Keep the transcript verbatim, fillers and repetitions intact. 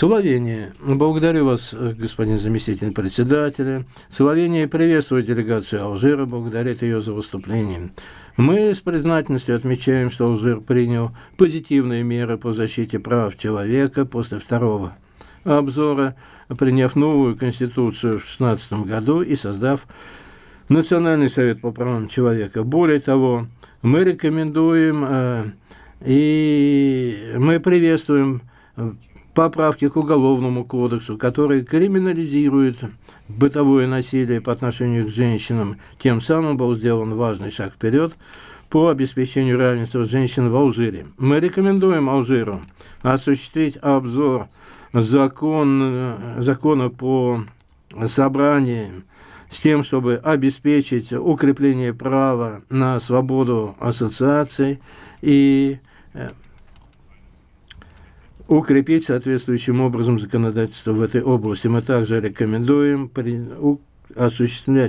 Словения. Благодарю вас, господин заместитель председателя. Словения приветствует делегацию Алжира, благодарит ее за выступление. Мы с признательностью отмечаем, что Алжир принял позитивные меры по защите прав человека после второго обзора, приняв новую конституцию в две тысячи шестнадцатом году и создав Национальный совет по правам человека. Более того, мы рекомендуем э, и мы приветствуем поправки к Уголовному кодексу, которые криминализируют бытовое насилие по отношению к женщинам. Тем самым был сделан важный шаг вперед по обеспечению равенства женщин в Алжире. Мы рекомендуем Алжиру осуществить обзор закон, закона по собраниям с тем, чтобы обеспечить укрепление права на свободу ассоциаций и укрепить соответствующим образом законодательство в этой области. Мы также рекомендуем осуществлять